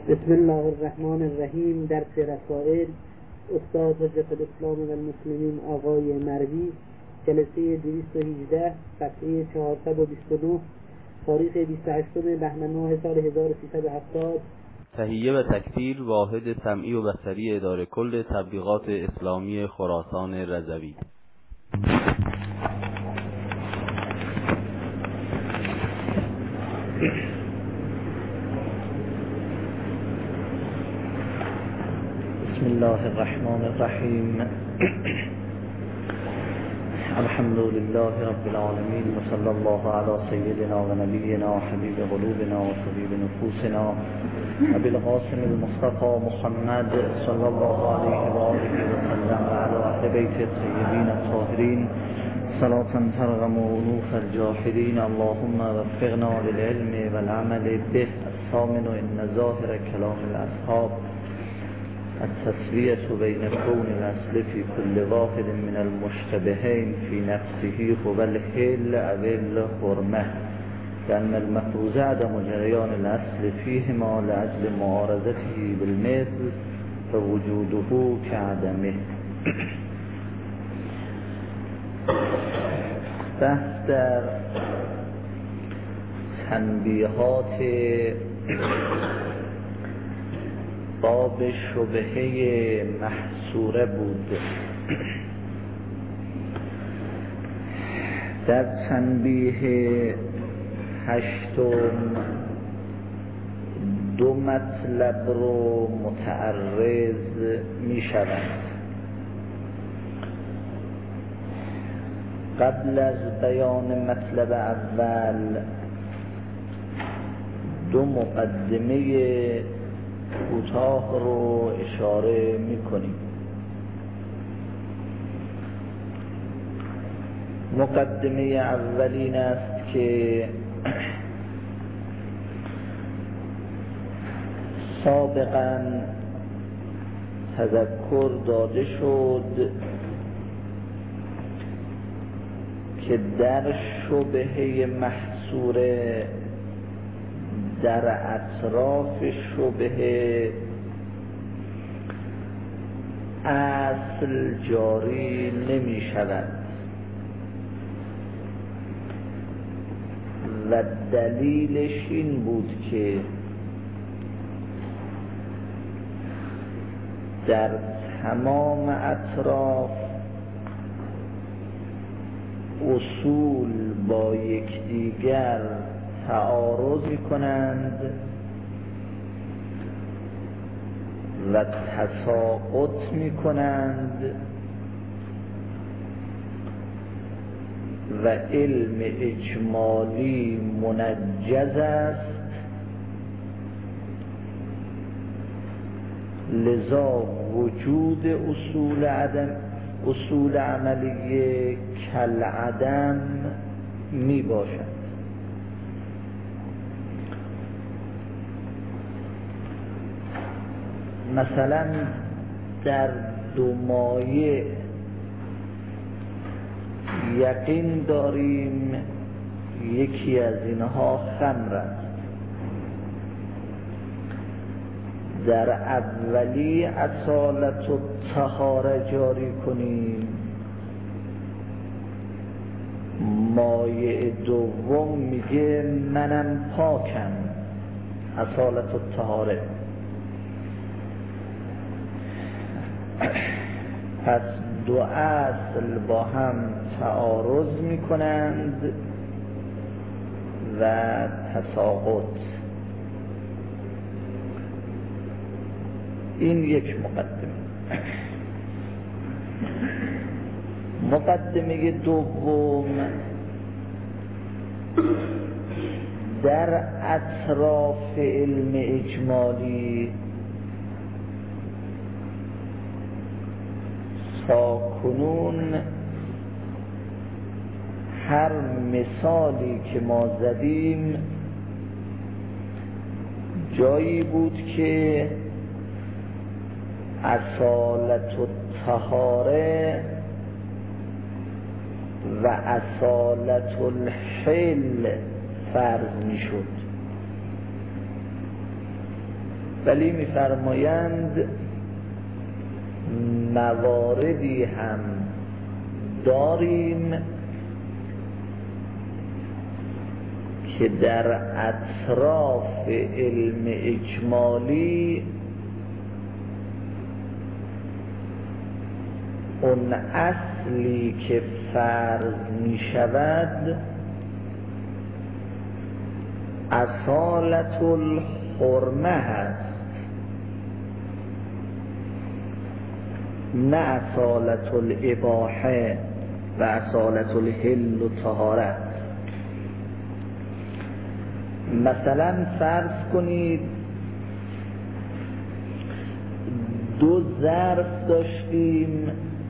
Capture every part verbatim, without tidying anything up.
بسم الله الرحمن الرحیم. درس رسائل استاد حجت الاسلام و المسلمین آقای مروی، جلسه دویست و هجده، صفحه چهارصد و بیست و نه، تاریخ بیست و هشتم بهمن ماه سال هزار و سیصد و هفتاد. تهیه و تکثیر واحد سمعی و بصری اداره کل تبلیغات اسلامی خراسان رضوی. بسم الله الرحمن الرحیم. الحمد لله رب العالمین و صلی الله علی سیدنا و نبینا و حبیب قلوبنا و طبیب نفوسنا ابی القاسم المصطفى محمد صلی الله علیه و آله و سلم و علی اهل بیت الطیبین الطاهرین صلاة ترغم انوف الجاحدین. اللهم وفقنا للعلم والعمل به. الثامن ان ظاهر کلام الاصحاب التسویة بین کون الاصل فی کل واحد من المشتبهین فی نفسه هو الحل او الحرمه، لأن المفروض عدم جریان الاصل فیهما لأجل معارضته بالمثل فوجوده كعدمه. بحث در تنبیهات باب شبهه محصوره بود. در تنبیه هشتم دو مطلب رو متعرض می شود. قبل از بیان مطلب اول دو مقدمه کوتاه رو اشاره می‌کنیم. مقدمه اولین است که سابقاً تذکر داده شد که در شبهه محصوره در اطراف شبهه اصل جاری نمی شود و دلیلش این بود که در تمام اطراف اصول با یکدیگر تعارض می‌کنند و تساقط می‌کنند و علم اجمالی منجز است، لذا وجود اصول عدم اصول عملیه کالعدم می باشد. مثلا در دو مایه یقین داریم یکی از اینها خمر است. در اولی اصالت و طهاره جاری کنیم، مایه دوم میگه منم پاکم، اصالت و طهاره. پس دو اصل با هم تعارض می کنند و تساقط. این یک مقدمه. مقدمه دوم در اطراف علم اجمالی تاکنون هر مثالی که ما زدیم جایی بود که اصالت و طهاره و اصالت الحل فرض می شد. ولی می‌فرمایند مواردی هم داریم که در اطراف علم اجمالی اون اصلی که فرض می شود اصالت الحرمه هست، نه اصالت الاباحه و اصالت الحل و طهارت. مثلا فرض کنید دو ظرف داشتیم،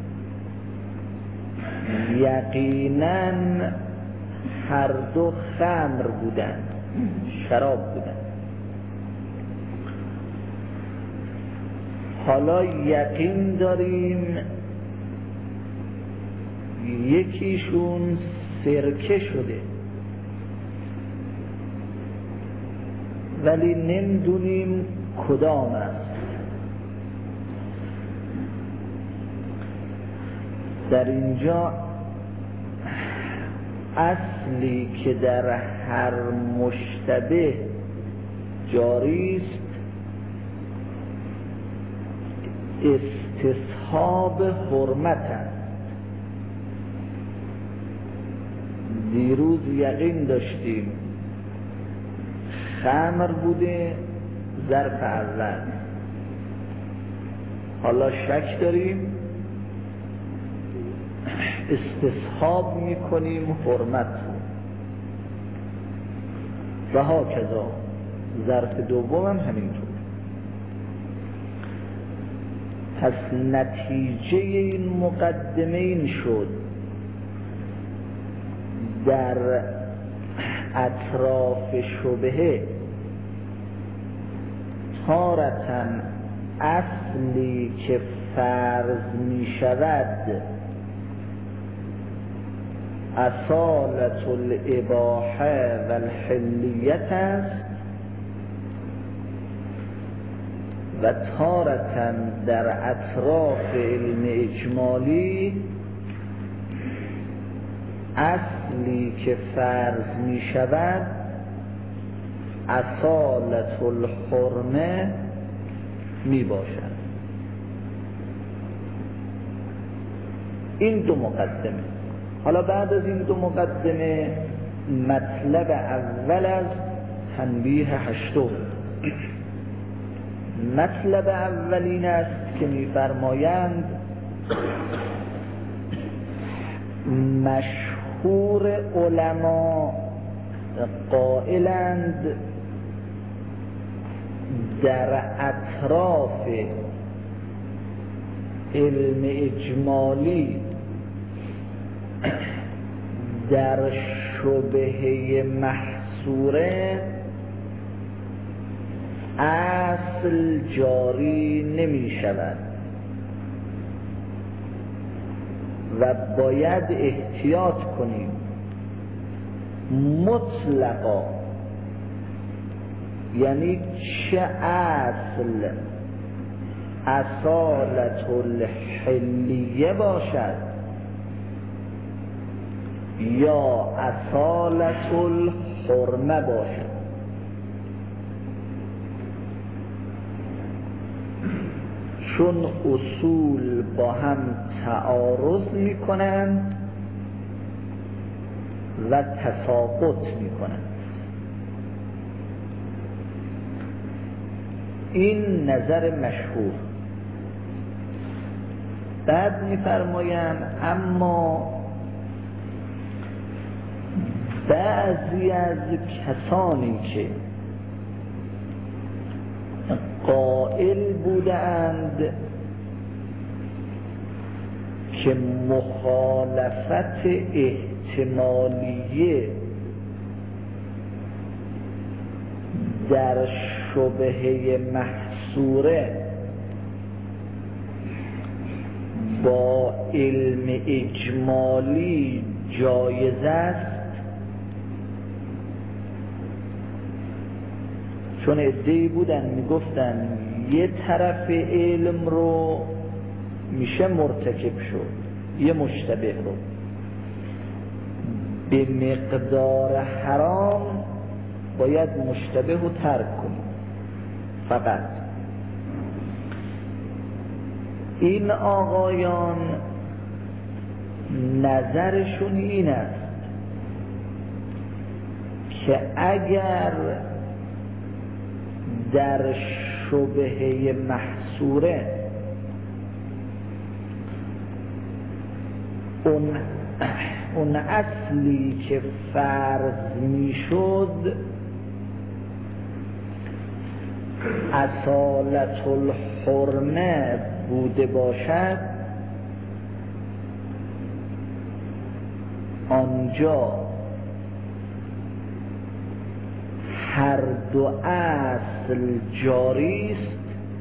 یقیناً هر دو خمر بودن، شراب بودن. حالا یقین داریم یکیشون سرکه شده، ولی نمیدونیم کدام است. در اینجا اصلی که در هر مشتبه جاری است استصحاب حرمت است. دیروز یقین داشتیم خمر بوده ظرف اول، حالا شک داریم استصحاب میکنیم حرمت و هاکذا ظرف دوم هم همینطور. پس نتیجه این مقدمه این شد در اطراف شبهه تارةً اصلی که فرض می شود اصالت الاباحه و الحلیت است و تارةً در اطراف علم اجمالی اصلی که فرض می شود اصالت الحرمه می باشد. این دو مقدمه. حالا بعد از این دو مقدمه مطلب اول از تنبیه هشتم. مطلب اول این است که می‌فرمایند مشهور علما قائلند در اطراف علم اجمالی در شبهه محصوره اصل جاری نمی شود و باید احتیاط کنیم. مطلقا یعنی چه اصل اصالت الحلیه باشد یا اصالت الحرمه باشد، چون اصول با هم تعارض می کنند و تساقط می کنند. این نظر مشهور. بعد می فرمایند اما بعضی از کسانی که قائل بودند که مخالفت احتمالیه در شبهه محصوره با علم اجمالی جایز است، چون عده‌ای بودن میگفتن یه طرف علم رو میشه مرتکب شد، یه مشتبه رو به مقدار حرام باید مشتبه رو ترک کنیم. فقط این آقایان نظرشون این است که اگر در شبهه محصوره اون اون اصلی که فرض میشد اصالت الحرمه بوده باشد، آنجا هر دو اصل جاری است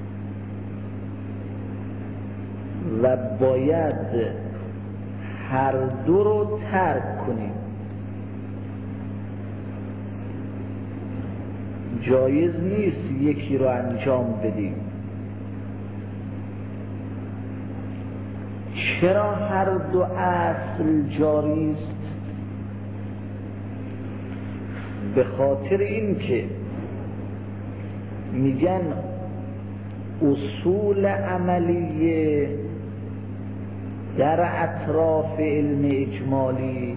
و باید هر دو رو ترک کنیم. جایز نیست یکی رو انجام بدیم. چرا هر دو اصل جاری است؟ به خاطر این که میگن اصول عملیه در اطراف علم اجمالی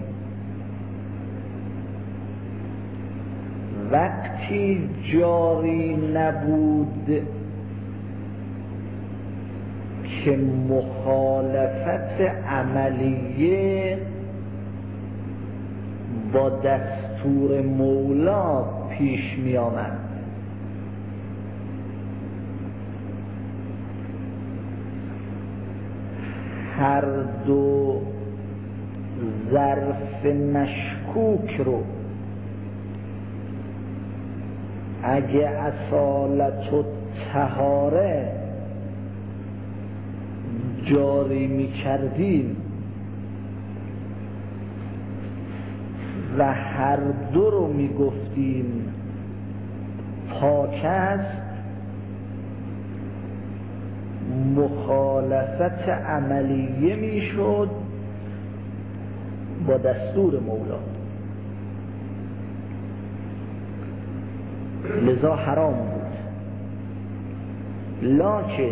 وقتی جاری نبود که مخالفت عملیه با دستور مولا پیش می آمد. هر دو ظرف مشکوک رو اگه اصالت و طهاره جاری می کردیم و هر دو رو می گفتیم پاک است، مخالفت عملیه می شد با دستور مولا، لذا حرام بود. لکن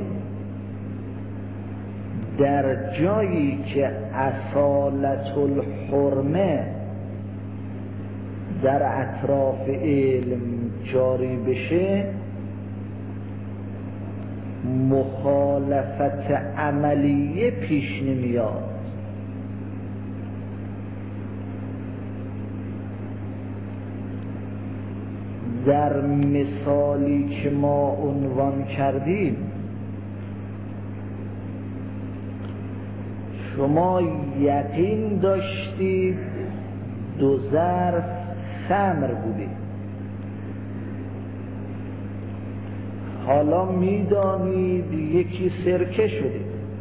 در جایی که اصالت الحرمه در اطراف علم جاری بشه، مخالفت عملیه پیش نمیاد. در مثالی که ما عنوان کردیم شما یقین داشتید دو ظرف خمر بوده، حالا میدانید یکی سرکه شده،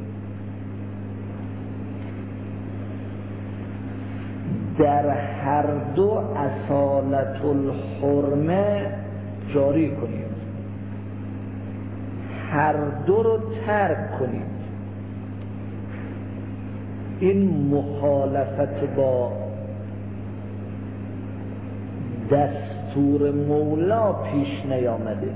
در هر دو اصالت الحرمه جاری کنید، هر دو رو ترک کنید. این مخالفت با دستور مولا پیش نیامده.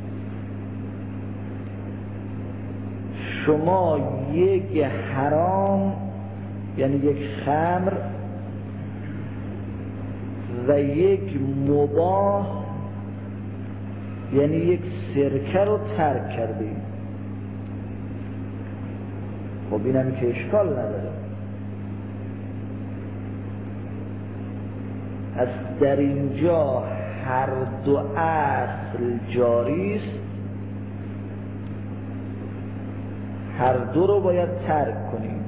شما یک حرام یعنی یک خمر و یک مباح یعنی یک سرکه رو ترک کردیم. خب اینم که اشکال نداره. از در اینجا هر دو اصل جاری است، هر دو رو باید ترک کنیم.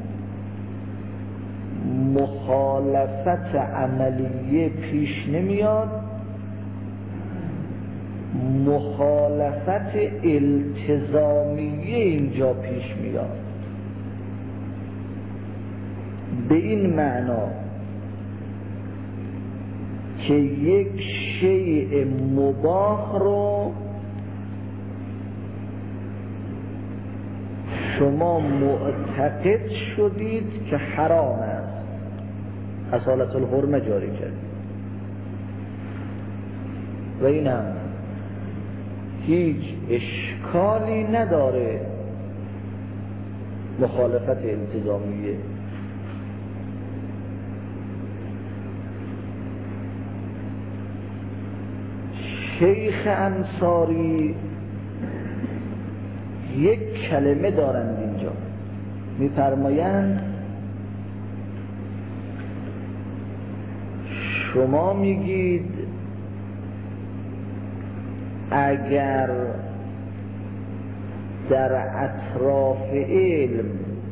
مخالفت عملیه پیش نمیاد، مخالفت التزامیه اینجا پیش میاد. به این معنا که یک شیء مباح رو شما معتقد شدید که حرام است، اصالت الحرمه جاری کردید و اینم هیچ اشکالی نداره، مخالفت التزامیه. شیخ انصاری یک کلمه دارند اینجا، می‌فرمایند شما میگید اگر در اطراف علم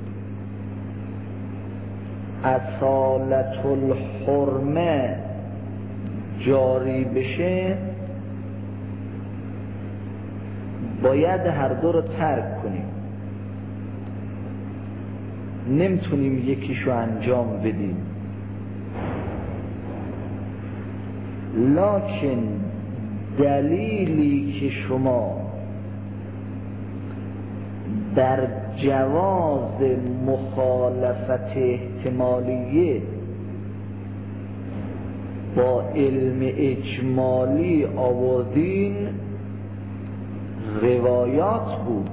اصالت الحرمه جاری بشه باید هر دو رو ترک کنیم، نمیتونیم یکیشو انجام بدیم. لکن دلیلی که شما در جواز مخالفت احتمالیه با علم اجمالی آوردین روایات بود،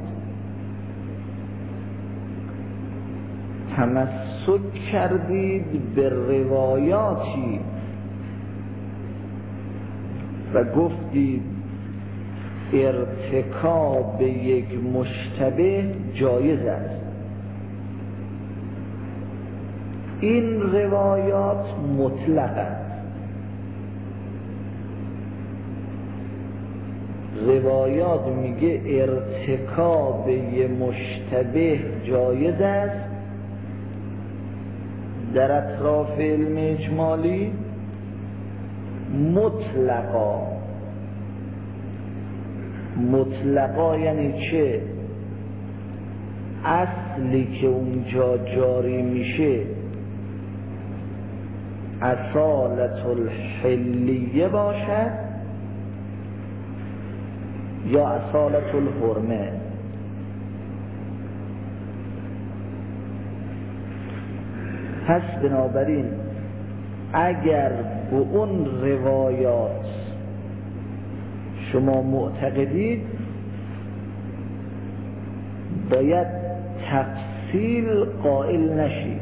تمسک کردید به روایاتی و گفتید ارتکاب یک مشتبه جایز است. این روایات مطلق است. روایات میگه ارتکاب یک مشتبه جایز است در اطراف علم اجمالی مطلقا. مطلقا یعنی چه؟ اصلی که اونجا جاری میشه اصالت الحلیه باشد یا اصالت الحرمه. پس بنابراین اگر به اون روایات شما معتقدید باید تفصیل قائل نشید،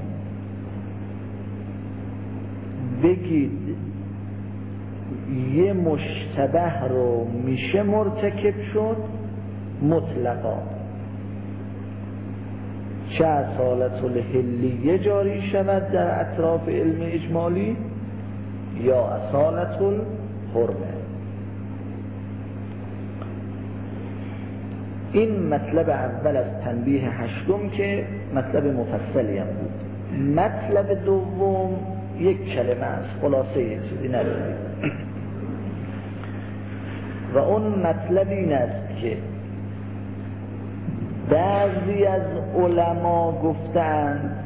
بگید یه مشتبه رو میشه مرتکب شد مطلقا، چه اصالت الحلیه جاری شود در اطراف علم اجمالی یا اصالت الحرمه. این مطلب اول از تنبیه هشتم که مطلب مفصلی هم بود. مطلب دوم یک کلمه است، خلاصه یک چیزی ندارید و اون مطلب این است که بعضی از علما گفتند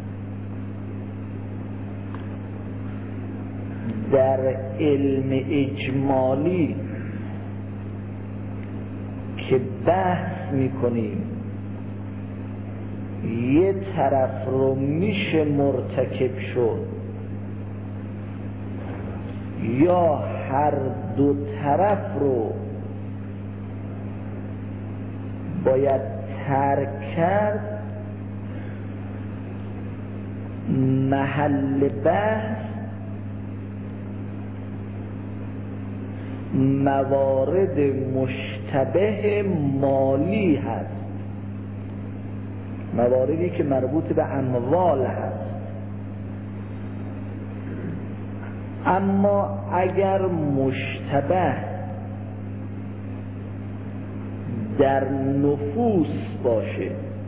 در علم اجمالی که بحث میکنیم یه طرف رو میشه مرتکب شد یا هر دو طرف رو باید ترک کرد، محل بحث موارد مشتبه مالی هست، مواردی که مربوط به اموال هست. اما اگر مشتبه در نفوس باشه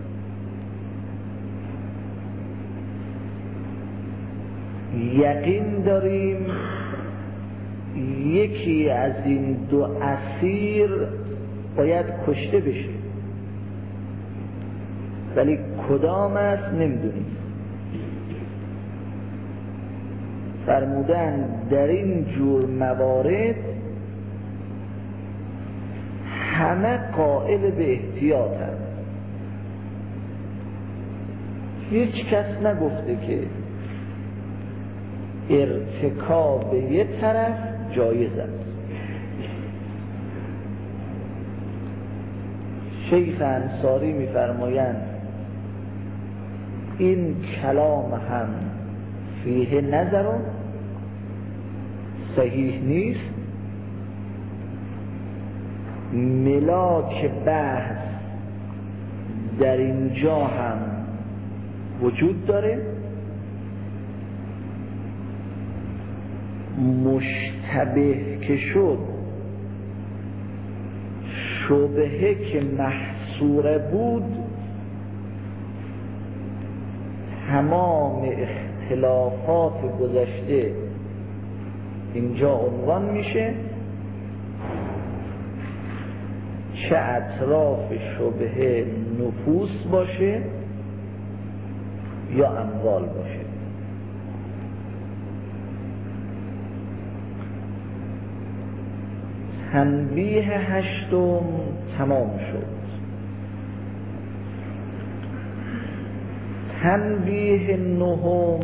یقین داریم یکی از این دو اسیر باید کشته بشه، ولی کدام است نمیدونیم. فرمودن در این جور موارد همه قائل به احتیاط هست. هیچ کس نگفته که ارتکاب یک طرف جایز است. شیخ انصاری می‌فرمایند این کلام هم فیه نظر صحیح نیست، ملاک بحث در اینجا هم وجود داره، مشتبه که شد شبهه که محصوره بود تمام اختلافات گذشته اینجا عنوان میشه، چه اطراف شبهه نفوس باشه یا اموال باشه. تنبیه هشتم تمام شد. تنبیه نهم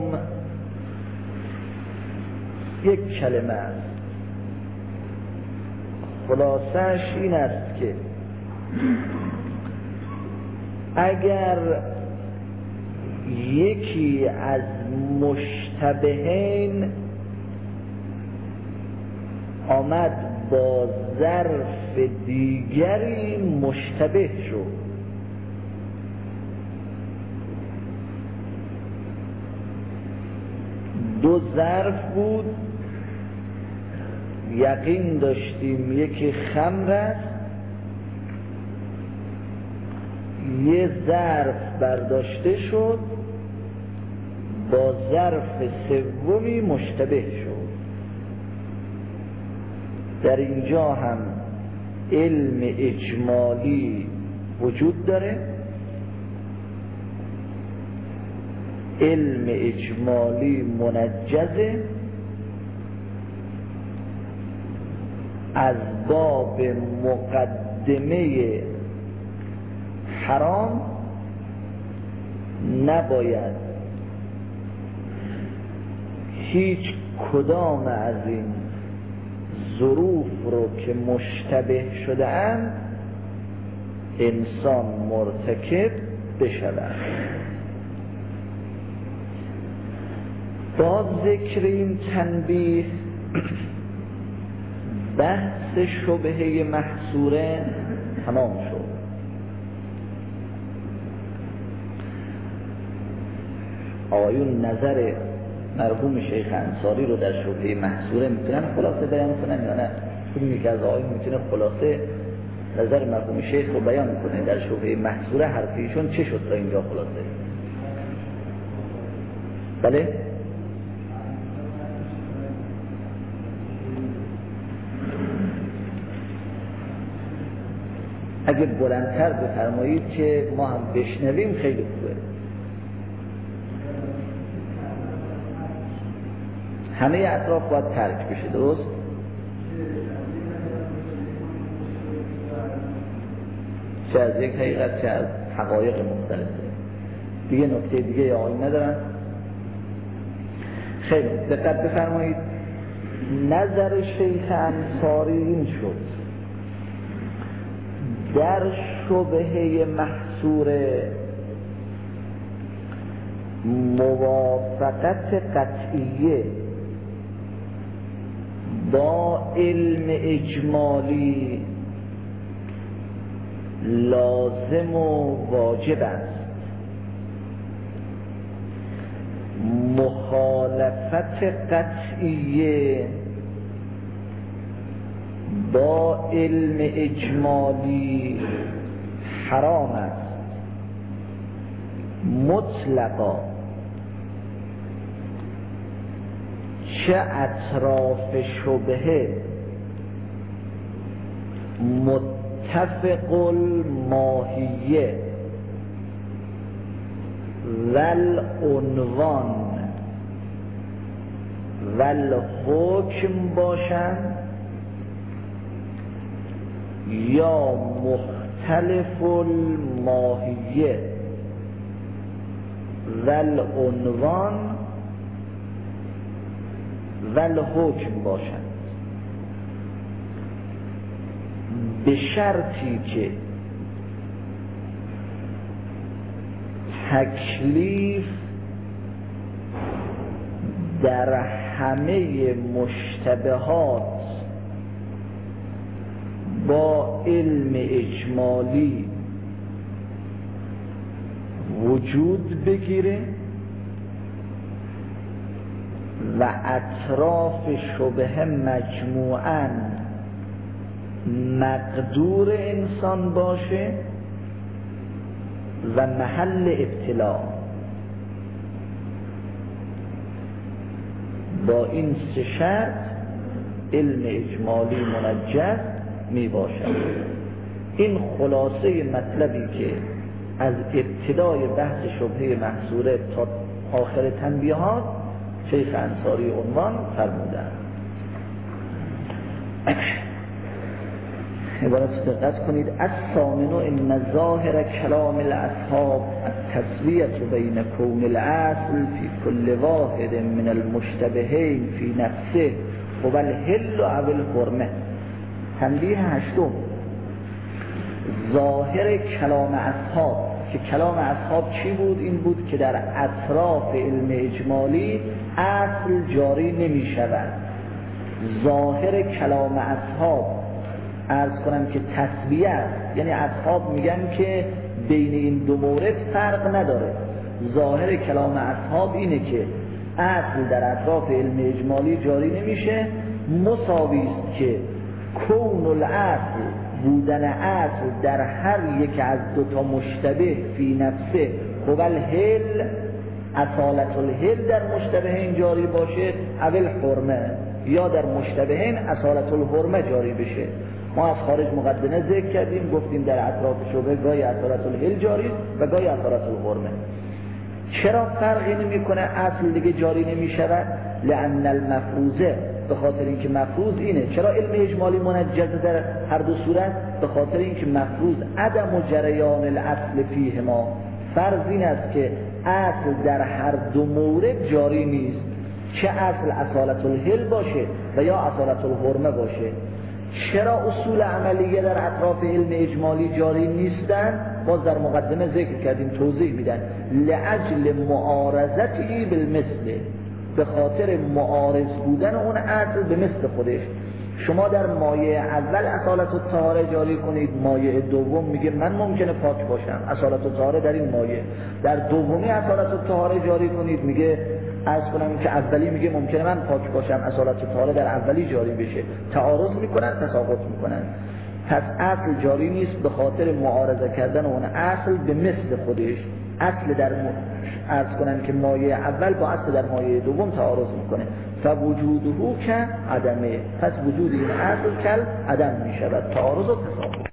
یک کلمه است، خلاصش این است که اگر یکی از مشتبهین آمد با ظرف دیگری مشتبه شد، دو ظرف بود، یقین داشتیم یکی خمر است، یه ظرف برداشته شد با ظرف سومی مشتبه شد. در اینجا هم علم اجمالی وجود داره، علم اجمالی منجزه، از باب مقدمه حرام نباید هیچ کدام از این ظروف رو که مشتبه شده اند انسان مرتکب بشود. با ذکر این تنبیه بحث شبهه محصوره تمام شد. آیون نظر مرحوم شیخ انصاری رو در شبهه محصوره میتونن خلاصه بیان کنن یا نه؟ کدومی که از آیون میتونه خلاصه نظر مرحوم شیخ رو بیان کنه در شبهه محصوره؟ حرفیشون چه شد تا اینجا خلاصه؟ بله؟ اگه بلندتر بفرمایید که ما هم بشنویم خیلی خوبه. همه اطراف باید ترک بشه، درست؟ چه از یک حقیقت چه از حقایق مختلفه. دیگه نکته دیگه یا آیین ندارن؟ خیلی دقت بفرمایید. نظر شیخ انصاری این شد در شبهه محصوره موافقت قطعیه با علم اجمالی لازم و واجب است، مخالفت قطعیه با علم اجمالی حرام است مطلقا، چه اطراف شبهه متفق الماهیه ول عنوان والحکم باشند یا مختلف الماهیه والعنوان والحکم باشند، به شرطی که تکلیف در همه مشتبهات با علم اجمالی وجود بگیره و اطراف شبهه مجموعاً مقدور انسان باشه و محل ابتلا. با این سه شرط علم اجمالی منجز می باشد. این خلاصه مطلبی که از ابتدای بحث شبهه محصوره تا آخر تنبیهات شیخ انصاری عنوان فرمودند. عبارت دقت کنید: الثامن ان ظاهر کلام الاصحاب التسویة بین کون الاصل فی کل واحد من المشتبهین فی نفسه و الحل و الحرمه. تنبیه هشتم: ظاهر کلام اصحاب، که کلام اصحاب چی بود؟ این بود که در اطراف علم اجمالی اصل جاری نمی شود. ظاهر کلام اصحاب عرض کنم که تسویه است، یعنی اصحاب میگن که بین این دو مورد فرق نداره. ظاهر کلام اصحاب اینه که اصل در اطراف علم اجمالی جاری نمیشه، مساوی است که کون الاصل، بودن اصل در هر یک از دو تا مشتبه فی نفسه و الحل، اصالت الحل در مشتبهین جاری باشه، اول حرمه، یا در مشتبهین اصالت الحرمه جاری بشه. ما از خارج مقدمه ذکر کردیم، گفتیم در اطراف شبه گاهی اصالت الحل جاری و گاهی اصالت الحرمه. چرا فرقی نمی کنه اصل دیگه جاری نمی شود؟ لأن المفروضه، به خاطر اینکه مفروض اینه. چرا علم اجمالی منجزه در هر دو صورت؟ به خاطر اینکه مفروض عدم و جریان الاصل فیهما، فرض این است که اصل در هر دو مورد جاری نیست، چه اصل اصالت الحل باشه و یا اصالت الحرمه باشه. چرا اصول عملیه در اطراف علم اجمالی جاری نیستن؟ باز در مقدمه ذکر کردیم، توضیح میدن. لعجل معارضتی بالمثل، به خاطر معارض بودن اون اصل به مثل خودش. شما در مایه اول اصالت الطهاره جاری کنید، مایه دوم میگه من ممکنه پاک باشم، اصالت الطهاره در این مایه. در دومی اصالت الطهاره جاری کنید، میگه عرض کنم که اولی میگه ممکنه من پاک باشم، اصالت الطهاره در اولی جاری بشه. تعارض میکنن، تساقط میکنن. پس اصل جاری نیست به خاطر معارضه کردن اون اصل به مثل خودش. اصل در عرض کنن که مایه اول با اصل در مایه دوم تعارض میکنه، فوجوده که عدمه، پس وجود این اصل کل عدم میشود، تعارض و تساقط.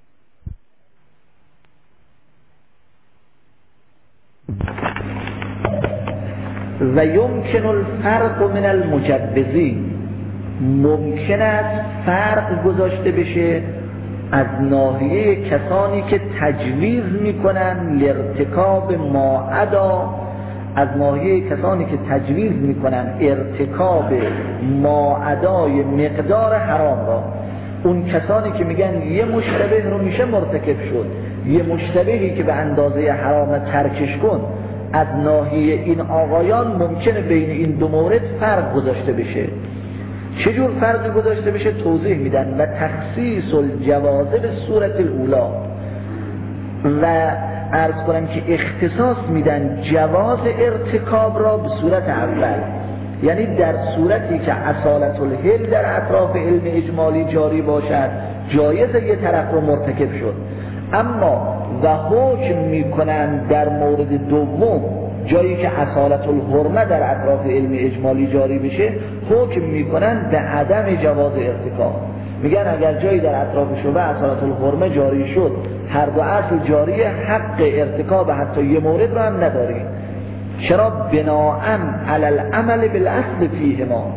و یمکن الفرق من المجوزین، ممکن است فرق گذاشته بشه از ناحیه کسانی که تجویز میکنن لارتکاب ما عدا، از ناحیه کسانی که تجویز میکنن ارتکاب ما عدای مقدار حرام را. اون کسانی که میگن یه مشتبه رو میشه مرتکب شد، یه مشتبهی که به اندازه حرام ترکش کن، از ناحیه این آقایان ممکنه بین این دو مورد فرق گذاشته بشه. چجور فرق گذاشته بشه؟ توضیح میدن. و تخصیص الجواز به صورت الاولا، و عرض کنم که اختصاص میدن جواز ارتکاب را به صورت اول، یعنی در صورتی که اصالت الحل در اطراف علم اجمالی جاری باشد جایز یه طرف رو مرتکب شد، اما و حکم میکنن در مورد دوم، جایی که اصالت الحرمه در اطراف علم اجمالی جاری بشه، حکم میکنن به عدم جواز ارتکاب. میگن اگر جایی در اطراف شبه اصالت الحرمه جاری شد، هر دو اصل جاری، حق ارتکاب حتی یه مورد رو هم نداری. چرا؟ بناءً علی العمل بالاصل فیهما،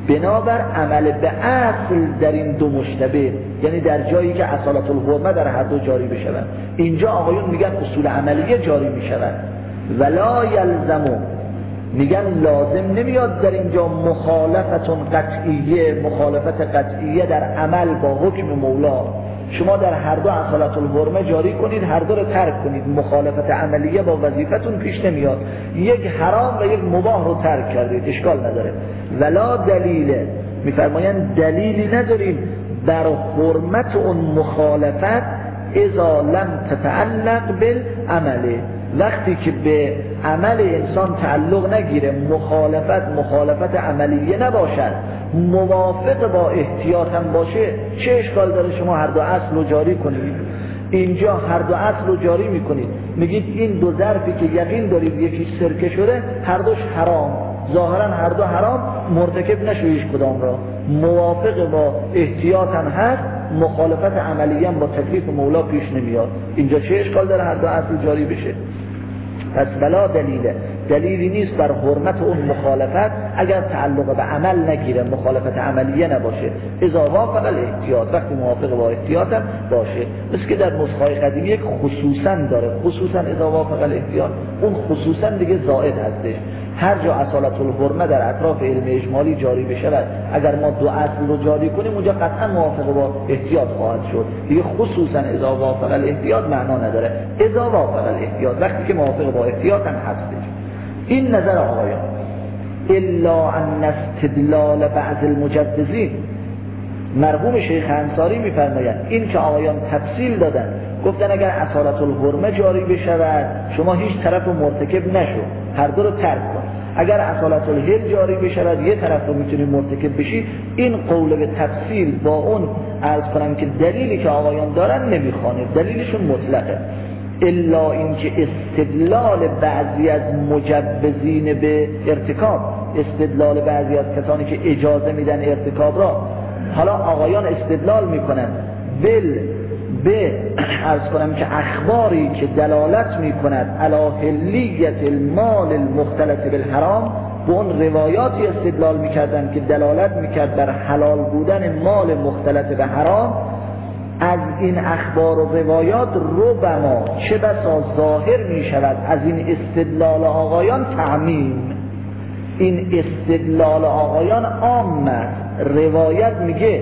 بنابر عمل به اصل در این دو مشتبه، یعنی در جایی که اصالت الحرمه در هر دو جاری بشود. اینجا آقایون میگن اصول عملیه جاری میشود. ولا یلزمو، میگن لازم نمیاد در اینجا مخالفت قطعیه، مخالفت قطعیه در عمل با حکم مولا. شما در هر دو اصالت الحرمه جاری کنید، هر دو رو ترک کنید، مخالفت عملیه با وظیفتون پیش نمیاد. یک حرام و یک مباح رو ترک کردید، اشکال نداره. ولا دلیله، میفرمایند دلیلی نداریم بر حرمت اون مخالفت اذا لم تتعلق بالعمله، وقتی که به عمل انسان تعلق نگیره، مخالفت مخالفت عملیه نباشد، موافق با احتیاط هم باشه، چه اشکال داره شما هر دو اصل رو جاری کنید؟ اینجا هر دو اصل رو جاری میکنید، میگید این دو ظرفی که یقین دارید یکی سرکه شده، هر دوش حرام، ظاهرا هر دو حرام، مرتکب نشویش کدام را، موافق با احتیاط هم هست، مخالفت عملیه هم با تکلیف مولا پیش نمیاد. اینجا چه اشکال داره هر دو اصل جاری بشه؟ پس بلا دلیله، دلیلی نیست بر حرمت اون مخالفت اگر تعلق به عمل نگیره، مخالفت عملیه نباشه. اذا وافق الاحتیاط، وقتی موافق با احتیاط هم باشه. مثل که در نسخه‌های قدیمی یک خصوصا داره، خصوصا اذا وافق الاحتیاط، اون خصوصا دیگه زائد هستش. هر جا اصالت الحرمه در اطراف علم اجمالی جاری بشود، اگر ما دو اصل رو جاری کنیم اونجا قطعا موافق با احتیاط خواهد شد. دیگه خصوصا اذا وافق الاحتیاط معنا نداره. اذا وافق الاحتیاط، وقتی که موافق با احتیاط هم هستش. این نظر آقایان. الا ان استدلال بعض المجوزین، مرحوم شیخ انصاری میفرمایند این که آقایان تفصیل دادن، گفتن اگر اصالت الحرمه جاری بشود شما هیچ طرف رو مرتکب نشو، هر دو رو ترک کن. اگر اصالت الحل جاری بشود یه طرف رو میتونی مرتکب بشی. این قول به تفصیل با اون عرض کنم که دلیلی که آقایان دارن نمیخوانه، دلیلشون مطلقه. الا اینکه استدلال بعضی از مجوزین به ارتکاب، استدلال بعضی از کسانی که اجازه میدن ارتکاب را، حالا آقایان استدلال میکنن بل به عرض کنم که اخباری که دلالت میکند علی حلیت المال المختلط بالحرام، به اون روایاتی استدلال میکردن که دلالت میکرد بر حلال بودن مال مختلط به حرام. از این اخبار و روایات ربما چه بسا ظاهر میشود از این استدلال آقایان تعمیم. این استدلال آقایان عام است. روایت میگه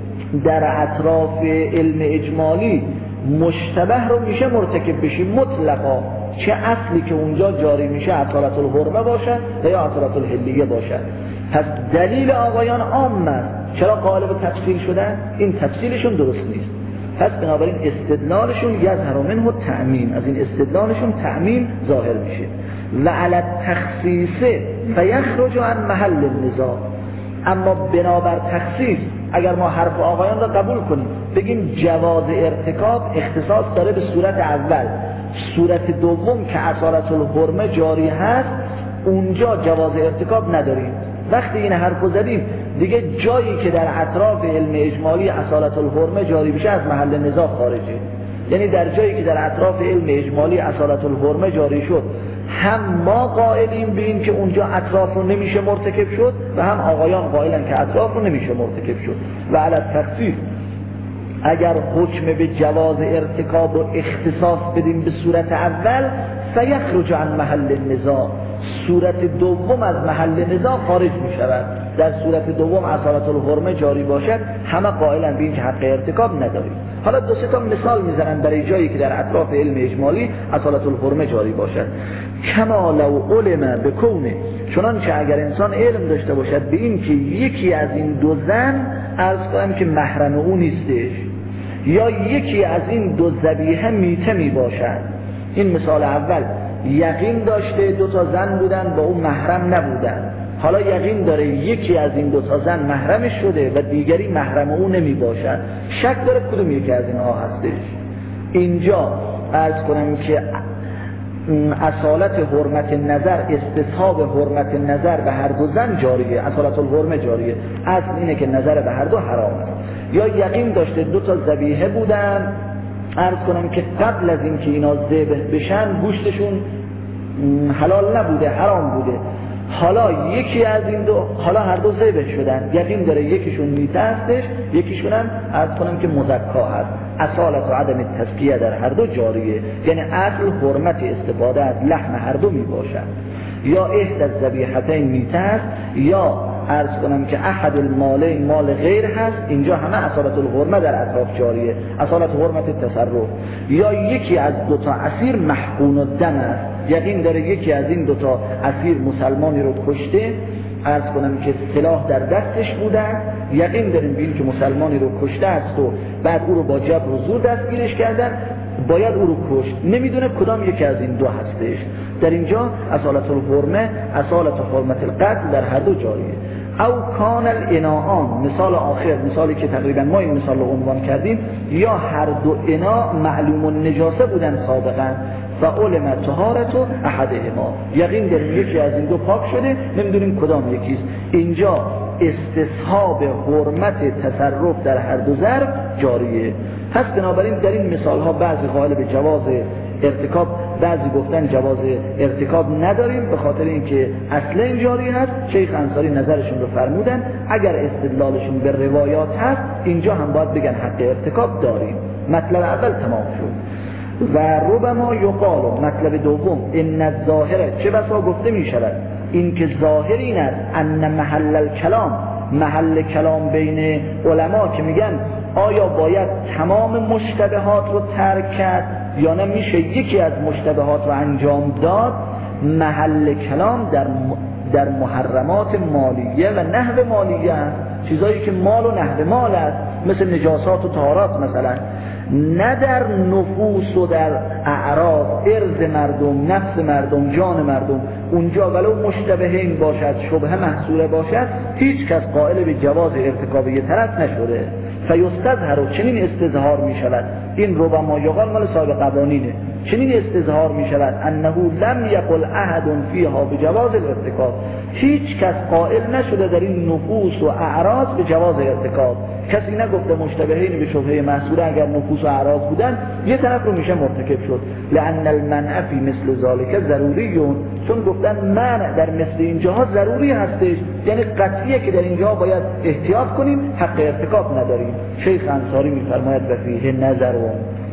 در اطراف علم اجمالی مشتبه رو میشه مرتکب بشی مطلقا، چه اصلی که اونجا جاری میشه اصالت الحرمه باشد یا اصالت الحلیه باشد. پس دلیل آقایان عام است. چرا قائل به تفصیل شدن؟ این تفصیلشون درست نیست. پس بنابراین استدلالشون یظهر منه تعمیم، از این استدلالشون تعمیم ظاهر میشه. و علی التخصیص فیخرج عن محل النزاع، اما بنابر تخصیص اگر ما حرف آقایان را قبول کنیم بگیم جواز ارتکاب اختصاص داره به صورت اول، صورت دوم که اصالت الحرمه جاری هست اونجا جواز ارتکاب نداریم. وقتی این حرفو زدیم دیگه جایی که در اطراف علم اجمالی اصالت الحرمه جاری بشه از محل نزاع خارجه. یعنی در جایی که در اطراف علم اجمالی اصالت الحرمه جاری شد، هم ما قائلیم به این که اونجا اطراف رو نمیشه مرتکب شد و هم آقایان قائلن که اطراف رو نمیشه مرتکب شد. و علی التخصیص اگر حکم به جواز ارتکاب رو اختصاص بدیم به صورت اول سیخرج عن محل النزاع، صورت دوم از محل نزاع خارج می شود. در صورت دوم اصالت الحرمه جاری باشد همه قائلن به این که حق ارتکاب نداریم. حالا دو سه تا مثال میزنن برای جایی که در اطراف علم اجمالی اصالت الحرمه جاری باشد. کما لو علم بکونه، چنانچه اگر انسان علم داشته باشد به این که یکی از این دو زن عرض کنم که محرم او نیستش، یا یکی از این دو ذبیحه میته می باشد. این مثال اول، یقین داشته دو تا زن بودن با اون محرم نبودن، حالا یقین داره یکی از این دو تا زن محرمش شده و دیگری محرم او نمی باشد، شک داره کدوم یکی از اینها هستش. اینجا عرض کنم که اصالت حرمت نظر، استصحاب حرمت نظر به هر دو زن جاریه، اصالت الحرمه جاریه. اصل اینه که نظر به هر دو حرامه. یا یقین داشته دو تا ذبیحه بودن، عرض کنم که قبل از این که اینا ذبح بشن گوشتشون حلال نبوده، حرام بوده، حالا یکی از این دو، حالا هر دو ذبح شدن، یقین داره یکیشون میته هستش، یکیشون هم عرض کنم که مزکا هست. اصالت و عدم تزکیه در هر دو جاریه، یعنی اصل حرمت استفاده از لحم هر دو می باشد. یا احد از ذبیحتین میته است، یا عرض کنم که احد المالین مال غیر هست، اینجا همه اصالت الحرمه در اطراف جاریه، اصالت حرمت تصرف. یا یکی از دوتا اسیر محقون الدم است، یقین داره یکی از این دوتا اسیر مسلمانی رو کشته، عرض کنم که سلاح در دستش بودن، یقین داریم به این که مسلمانی رو کشته است و بعد او رو با جبر و زور دستگیرش کردن، باید او رو کشت، نمیدونه کدام یکی از این دو هستش. در اینجا اصالت الحرمه، اصالت حرمت القتل در هر دو جاریه. او کان الاناءان، مثال آخر، مثالی که تقریبا ما این مثال رو عنوان کردیم، یا هر دو اناء معلوم النجاسه بودن سابقا و علم طهارت احدهما، یقین داریم یکی از این دو پاک شده، نمیدونیم کدام یکیست. اینجا استصحاب حرمت تصرف در هر دو ظرف جاریه. پس بنابراین در این مثال ها بعضی قائل به جواز ارتکاب، بعضی گفتن جواز ارتکاب نداریم به خاطر اینکه اصلا جاری هست. شیخ انصاری نظرشون رو فرمودن اگر استدلالشون به روایات هست اینجا هم باید بگن حق ارتکاب داریم. مطلب اول تمام شد. و ربما یقال، مطلب دوم، ان الظاهره، چه بسا گفته می شود این که ظاهر این است ان محل الکلام، محل کلام بین علما که میگن آیا باید تمام مشتبهات رو ترک کرد یا نه میشه یکی از مشتبهات رو انجام داد، محل کلام در در محرمات مالیه و نحو مالیه است، چیزایی که مال و نحو مال است، مثل نجاسات و طهارات مثلا، نه در نفوس و در اعراض، ارض مردم، نفس مردم، جان مردم. اونجا ولو مشتبهین باشد، شبهه محصوره باشد، هیچ کس قائل به جواز ارتکاب یه طرف نشده. فیستظهر، چنین استظهار می شود، این ربما یقال مال صاحب قوانینه، چنین استظهار می شود انه لم یقل احد فیها بجواز الارتکاب، هیچ کس قائل نشده در این نفوس و اعراض به جواز ارتکاب. کسی نگفته مشتبهین به شبهه محصوره اگر نفوس و اعراض بودن یه طرف رو میشه مرتکب شد. لان المنع فی مثل ذالک ضروریون، چون گفتن منع در مثل اینجاها ضروری هستش، یعنی قطعیه که در اینجا باید احتیاط کنیم، حق ارتکاب نداریم. شیخ انصاری میفرماید و فیه نظرون،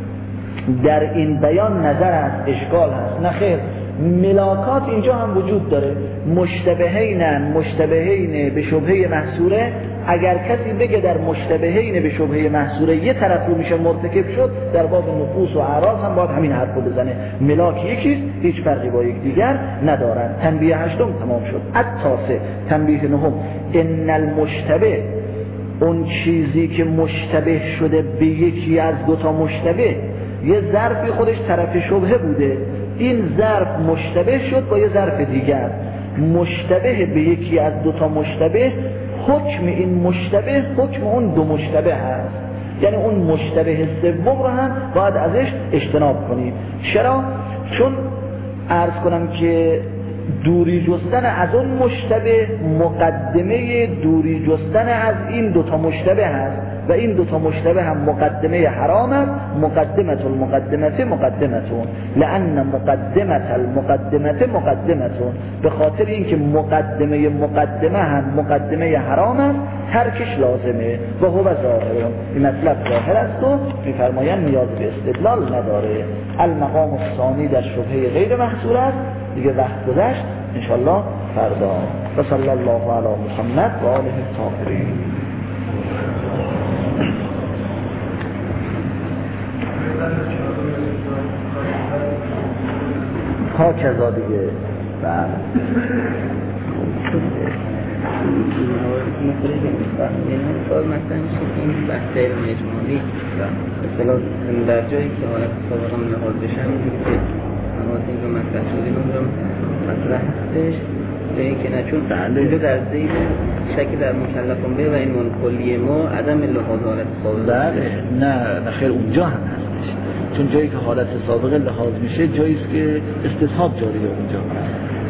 در این بیان نظر است، اشکال هست. نه خیر، ملاکات اینجا هم وجود داره، مشتبهین مشتبهین به شبهه محصوره. اگر کسی بگه در مشتبهین به شبهه محصوره یه طرف رو میشه مرتکب شد، در باب نفوس و اعراض هم باید همین حرف رو بزنه، ملاک یکیست، هیچ فرقی با یک دیگر ندارن. تنبیه هشتم تمام شد. التاسع، تنبیه نهم، ان المشتبه، اون چیزی که مشتبه شده به یکی از دوتا مشتبه، یه ظرفی خودش طرف شبهه بوده، این ظرف مشتبه شد با یه ظرف دیگر، مشتبه به یکی از دوتا مشتبه، حکم این مشتبه حکم اون دو مشتبه هست، یعنی اون مشتبه سوم رو هم باید ازش اجتناب کنیم. چرا؟ چون عرض کنم که دوری جستن از اون مشتبه مقدمه دوری جستن از این دوتا مشتبه هست و این دوتا مشتبه هم مقدمه حرام است. مقدمت المقدمت مقدمتون، لأن مقدمت المقدمت مقدمتون، به خاطر اینکه مقدمه مقدمه هم مقدمه حرام است، ترکش لازمه و هو ظاهر. این مطلب ظاهر است و میفرمایند نیاز به استدلال نداره. المقام الثانی در شبهه غیر محصور است. دیگه وقت گذشت، انشالله فردا. و صلی الله علی محمد و آله الطاهرین. ها کذا دیگه. بله مثلا این بحث علم اجمالی مثلا در جایی که حالت سابقا لحاظ بشن که نماز این رو مطرح شدیم اون رو مطرح هستش به این که نه، چون اینجا در زیر شکی در مکلفون به و این من کلی ما عدم لحاظ حالت سابقه. نه نه خیر، اونجا هم هستش، چون جایی که حالت سابقه لحاظ میشه جاییست که استصحاب جاریه اونجا.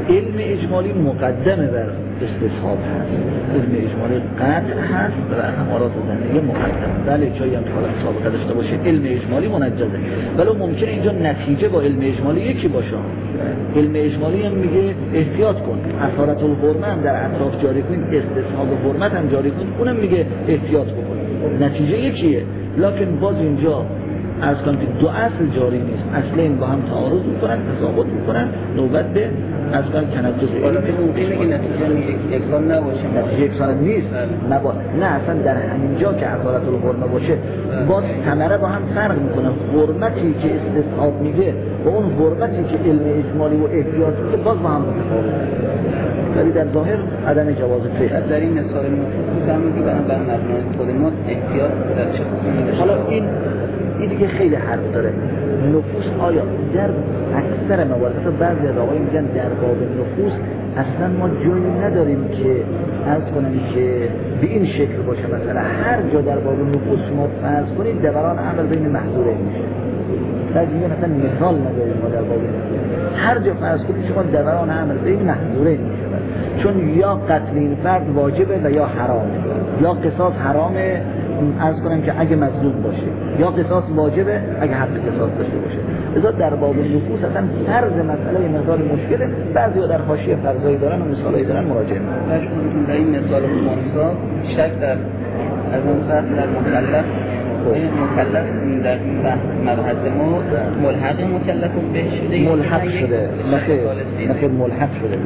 علم اجمالی مقدمه بر استصحاب هست، علم اجمالی قطع هست و امارات زندگی مقدمه. بله جایی هم که حالا سابقه داشته باشه علم اجمالی منجزه، ولی ممکنه اینجا نتیجه با علم اجمالی یکی باشه. علم اجمالی هم میگه احتیاط کن، اثارت الحرمه هم در اطراف جاری کن، استصحاب حرمت هم جاری کن، اونم میگه احتیاط بکن. نتیجه یکیه، لکن باز اینجا از کنم که دو اصل جاری نیست، اصلین با هم تعارض میکنن، تضاد میکنن، نوبت به از کنم تناقض. حالا به ممکنه که نتیجه یکسان نباشه، نتیجه یکسان نیست، نبا نه اصلا در همین جا که اثارت الحرمه باشه باز ثمره با هم فرق میکنه. حرمتی که استصحاب میگه و اون حرمتی که علم اجمالی و احتیاط میگه باز با هم متفاوته، ولی در ظاهر عدم جواز فعل. در این مثال نفوس هم میگه بر مبنای خود ما احتیاط در چه خصوصی. حالا این این دیگه خیلی حرف داره. نفوس آیا در اکثر موارد، مثلا بعضی از آقایون میگن در باب نفوس اصلا ما جایی نداریم که عرض کنم که به این شکل باشه، مثلا هر جا در باب نفوس شما فرض کنید دوران عمل بین محظورین میشه. بعضی میگن مثلا مثال نداریم ما در باب نفوس، هر جا فرض کنید شما دوران عمل بین محظورین میشه، چون یا قتل این فرد واجبه و یا حرامه، یا قصاص حرامه عرض کنم که اگه مظلوم باشه، یا قصاص واجبه اگه حق قصاص داشته باشه. لذا در باب نفوس اصلا فرض مسئله مقدار مشکله، بعضیا در حاشیه فرضایی دارن و مثالایی دارن مراجعه میکنن. در این مثال خمسا شک در از اون فرض در مکلف مکلف در مبحث ما ملحق مکلف به شده، ملحق شده نخیر نخیر ملحق شده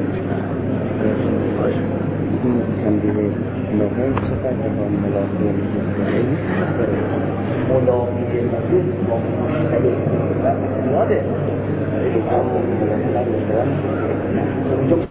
تنبیه نهم چقدر با ملاقی ملاقی مجلس با مشکل زیاده.